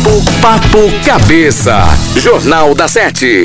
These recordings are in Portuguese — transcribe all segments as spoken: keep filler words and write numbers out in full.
Papo Cabeça, Jornal da Sete.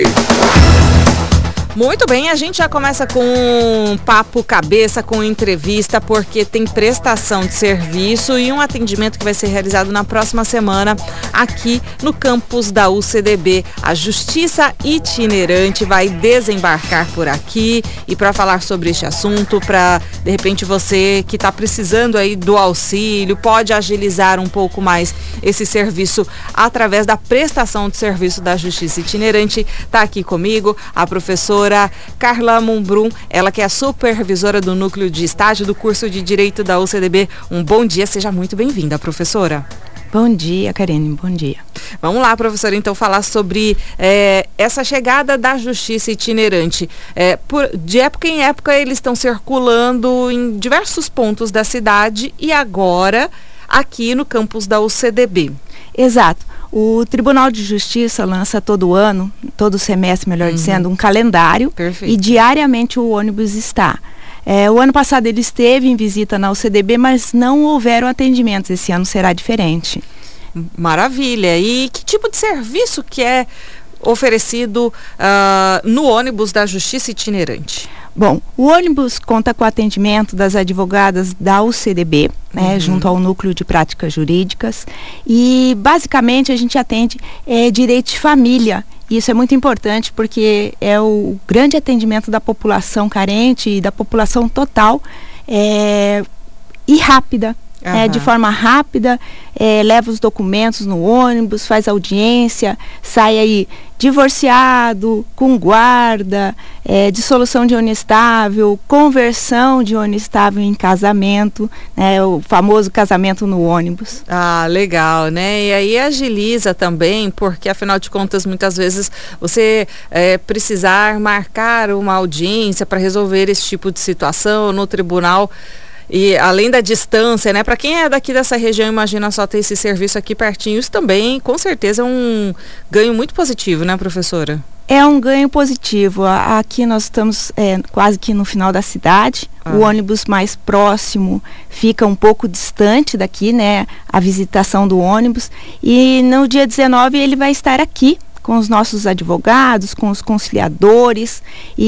Muito bem, a gente já começa com um papo cabeça, com entrevista, porque tem prestação de serviço e um atendimento que vai ser realizado na próxima semana aqui no campus da U C D B. A Justiça Itinerante vai desembarcar por aqui e para falar sobre este assunto, para de repente você que está precisando aí do auxílio, pode agilizar um pouco mais esse serviço através da prestação de serviço da Justiça Itinerante. Está aqui comigo a professora Carla Mumbrum, ela que é a supervisora do núcleo de estágio do curso de Direito da U C D B. Um bom dia, seja muito bem-vinda, professora. Bom dia, Karine, bom dia. Vamos lá, professora, então falar sobre é, essa chegada da Justiça Itinerante. É, por, de época em época eles estão circulando em diversos pontos da cidade e agora aqui no campus da U C D B. Exato. O Tribunal de Justiça lança todo ano, todo semestre, melhor uhum. dizendo, um calendário. Perfeito. E diariamente o ônibus está. É, o ano passado ele esteve em visita na U C D B, mas não houveram atendimentos. Esse ano será diferente. Maravilha. E que tipo de serviço que é oferecido uh, no ônibus da Justiça Itinerante? Bom, o ônibus conta com o atendimento das advogadas da U C D B, né, uhum. junto ao Núcleo de Práticas Jurídicas, e basicamente a gente atende é, direito de família. Isso é muito importante porque é o grande atendimento da população carente e da população total é, e rápida. Uhum. É, de forma rápida, é, leva os documentos no ônibus, faz audiência, sai aí divorciado, com guarda, é, dissolução de união estável, conversão de união estável em casamento, né, o famoso casamento no ônibus. Ah, legal, né? E aí agiliza também, porque afinal de contas, muitas vezes você é, precisar marcar uma audiência para resolver esse tipo de situação no tribunal. E além da distância, né? Para quem é daqui dessa região, imagina só ter esse serviço aqui pertinho. Isso também, com certeza, é um ganho muito positivo, né, professora? É um ganho positivo. Aqui nós estamos é, quase que no final da cidade. Ah. O ônibus mais próximo fica um pouco distante daqui, né? A visitação do ônibus. E no dia dezenove ele vai estar aqui com os nossos advogados, com os conciliadores,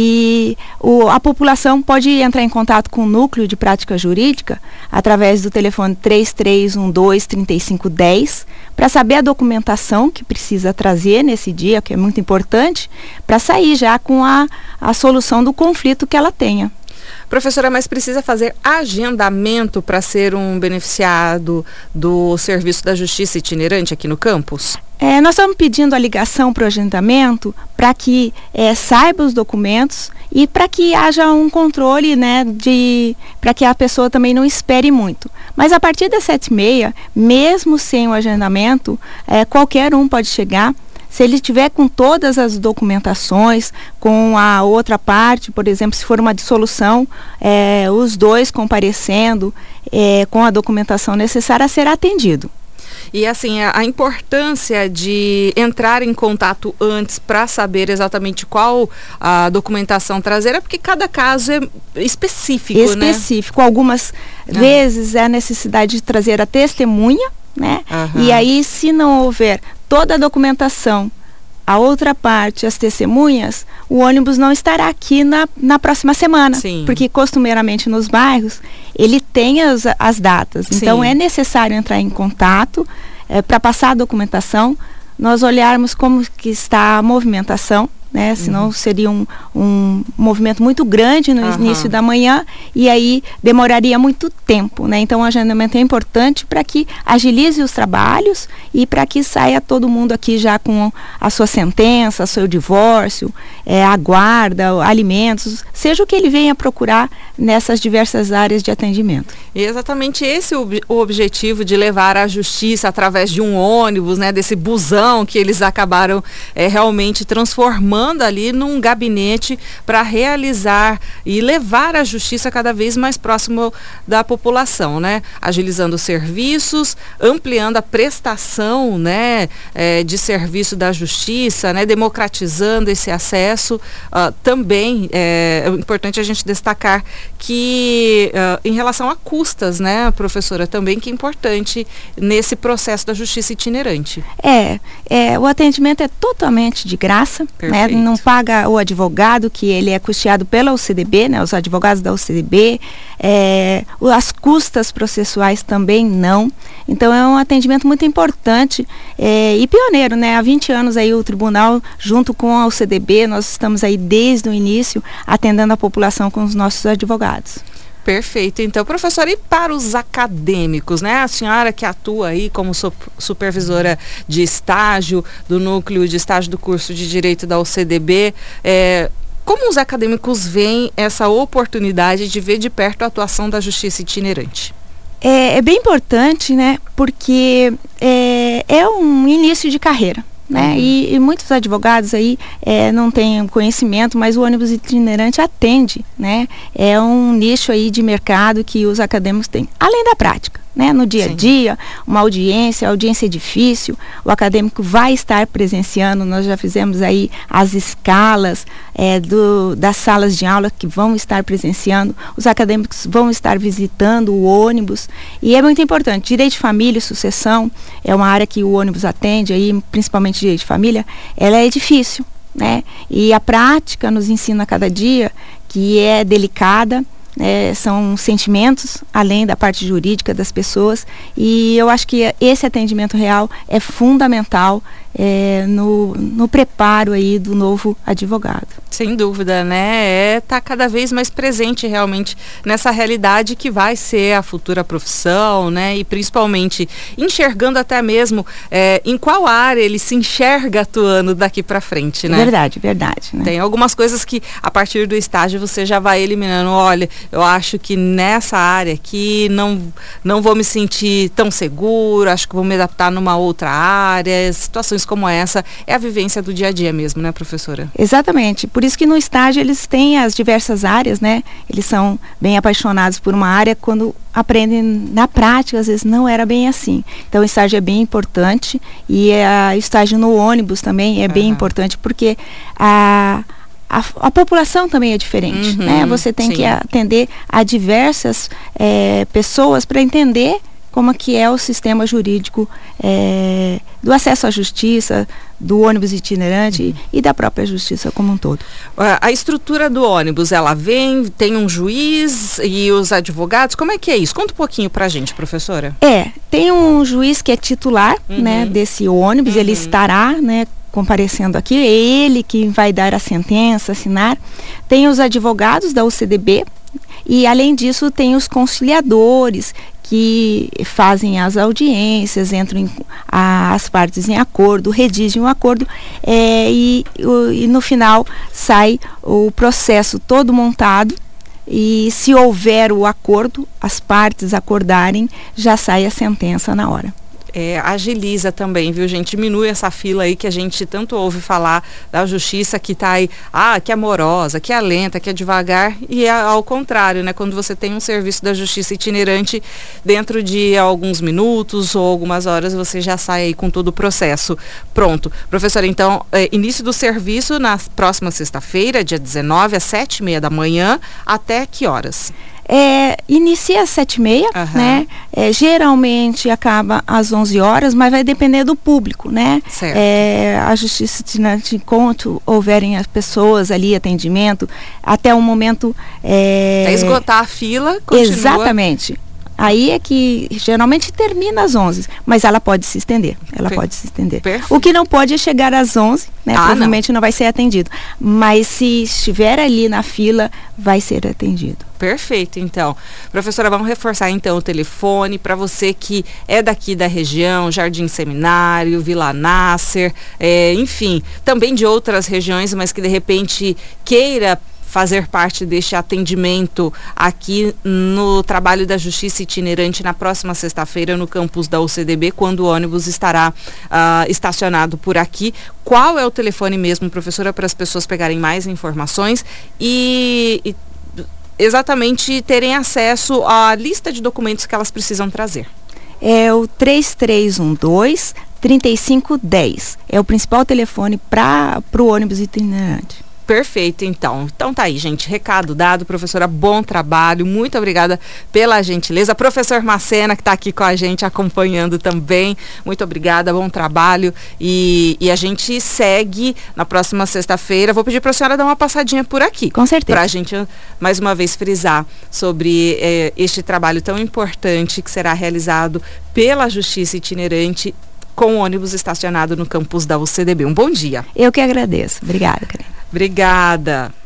e o, a população pode entrar em contato com o Núcleo de Prática Jurídica através do telefone três três um dois, três cinco um zero para saber a documentação que precisa trazer nesse dia, que é muito importante, para sair já com a, a solução do conflito que ela tenha. Professora, mas precisa fazer agendamento para ser um beneficiado do serviço da Justiça Itinerante aqui no campus? É, nós estamos pedindo a ligação para o agendamento para que é, saiba os documentos e para que haja um controle, né, de, para que a pessoa também não espere muito. Mas a partir das sete e meia, mesmo sem o agendamento, é, qualquer um pode chegar. Se ele tiver com todas as documentações, com a outra parte, por exemplo, se for uma dissolução, é, os dois comparecendo é, com a documentação necessária, será atendido. E assim, a, a importância de entrar em contato antes para saber exatamente qual a documentação trazer, é porque cada caso é específico, específico, né? Específico. Algumas ah. vezes é a necessidade de trazer a testemunha, né? Uhum. E aí, se não houver toda a documentação, a outra parte, as testemunhas, o ônibus não estará aqui na, na próxima semana. Sim. Porque costumeiramente nos bairros, ele tem as, as datas. Sim. Então é necessário entrar em contato é, para passar a documentação, nós olharmos como que está a movimentação, né? Senão uhum. seria um, um movimento muito grande no uhum. início da manhã e aí demoraria muito tempo, né? Então o agendamento é importante para que agilize os trabalhos e para que saia todo mundo aqui já com a sua sentença, o seu divórcio, é, a guarda, alimentos, seja o que ele venha procurar nessas diversas áreas de atendimento. E exatamente esse o, o objetivo de levar a justiça através de um ônibus, né? Desse busão que eles acabaram é, realmente transformando atuando ali num gabinete para realizar e levar a justiça cada vez mais próximo da população, né? Agilizando serviços, ampliando a prestação, né, é, de serviço da justiça, né, democratizando esse acesso. Uh, também é, é importante a gente destacar que uh, em relação a custas, né, professora, também que é importante nesse processo da justiça itinerante. É, é o atendimento é totalmente de graça, né, não paga o advogado, que ele é custeado pela U C D B, né, os advogados da U C D B, é, as custas processuais também não. Então é um atendimento muito importante é, e pioneiro, né? Há vinte anos aí o tribunal, junto com a U C D B, nós estamos aí desde o início atendendo a população com os nossos advogados. Perfeito. Então, professora, e para os acadêmicos, né? A senhora que atua aí como supervisora de estágio do núcleo de estágio do curso de Direito da U C D B, é, como os acadêmicos veem essa oportunidade de ver de perto a atuação da justiça itinerante? É, é bem importante, né? Porque é, é um início de carreira. Né? Uhum. E, e muitos advogados aí é, não têm conhecimento, mas o ônibus itinerante atende, né? É um nicho aí de mercado que os acadêmicos têm, além da prática, né? No dia a dia, uma audiência, a audiência é difícil, o acadêmico vai estar presenciando, nós já fizemos aí as escalas é, do, das salas de aula que vão estar presenciando, os acadêmicos vão estar visitando o ônibus, e é muito importante, direito de família e sucessão é uma área que o ônibus atende aí, principalmente direito de família, ela é difícil, né? E a prática nos ensina a cada dia que é delicada, é, são sentimentos além da parte jurídica das pessoas, e eu acho que esse atendimento real é fundamental é, no, no preparo aí do novo advogado. Sem dúvida, né? É tá cada vez mais presente realmente nessa realidade que vai ser a futura profissão, né? E principalmente enxergando até mesmo é, em qual área ele se enxerga atuando daqui para frente, né? Verdade, verdade. Né? Tem algumas coisas que a partir do estágio você já vai eliminando. Olha, eu acho que nessa área aqui não, não vou me sentir tão seguro, acho que vou me adaptar numa outra área. Situações como essa é a vivência do dia a dia mesmo, né, professora? Exatamente. Por isso que no estágio eles têm as diversas áreas, né? Eles são bem apaixonados por uma área, quando aprendem na prática, às vezes não era bem assim. Então o estágio é bem importante, e o estágio no ônibus também é uhum. bem importante, porque a A, a população também é diferente, uhum, né? Você tem sim. que atender a diversas é, pessoas para entender como que é o sistema jurídico é, do acesso à justiça, do ônibus itinerante uhum. e da própria justiça como um todo. A estrutura do ônibus, ela vem, tem um juiz e os advogados, como é que é isso? Conta um pouquinho pra gente, professora. É, tem um juiz que é titular, uhum. né, desse ônibus, uhum. ele estará, né, comparecendo aqui, é ele que vai dar a sentença, assinar. Tem os advogados da U C D B e, além disso, tem os conciliadores que fazem as audiências, entram em, a, as partes em acordo, redigem o acordo é, e, o, e no final sai o processo todo montado, e se houver o acordo, as partes acordarem, já sai a sentença na hora. É, agiliza também, viu, gente? Diminui essa fila aí que a gente tanto ouve falar da justiça, que tá aí, ah, que é morosa, que é lenta, que é devagar, e é ao contrário, né? Quando você tem um serviço da justiça itinerante, dentro de alguns minutos ou algumas horas você já sai aí com todo o processo pronto. Professora, então, é, início do serviço na próxima sexta-feira, dia dezenove, às sete e meia da manhã, até que horas? É, inicia às sete e meia, uhum. né? É, geralmente acaba às onze horas, mas vai depender do público, né? Certo. É, a justiça itinerante, enquanto houverem as pessoas ali, atendimento, até o momento... É, é esgotar a fila, continua... Exatamente. Aí é que geralmente termina às onze, mas ela pode se estender. Ela per- pode se estender. Perfeito. O que não pode é chegar às onze, né? Ah, provavelmente não. não vai ser atendido. Mas se estiver ali na fila, vai ser atendido. Perfeito, então. Professora, vamos reforçar então o telefone para você que é daqui da região, Jardim Seminário, Vila Nasser, é, enfim, também de outras regiões, mas que de repente queira fazer parte deste atendimento aqui no trabalho da Justiça Itinerante na próxima sexta-feira no campus da U C D B, quando o ônibus estará uh, estacionado por aqui. Qual é o telefone mesmo, professora, para as pessoas pegarem mais informações e, e exatamente terem acesso à lista de documentos que elas precisam trazer? É o três três um dois, três cinco um zero. É o principal telefone para o ônibus itinerante. Perfeito, então. Então tá aí, gente. Recado dado, professora, bom trabalho. Muito obrigada pela gentileza. Professor Macena, que está aqui com a gente, acompanhando também. Muito obrigada, bom trabalho. E, e a gente segue na próxima sexta-feira. Vou pedir para a senhora dar uma passadinha por aqui. Com certeza. Para a gente, mais uma vez, frisar sobre eh, este trabalho tão importante que será realizado pela Justiça Itinerante com o ônibus estacionado no campus da U C D B. Um bom dia. Eu que agradeço. Obrigada, Karine. Obrigada.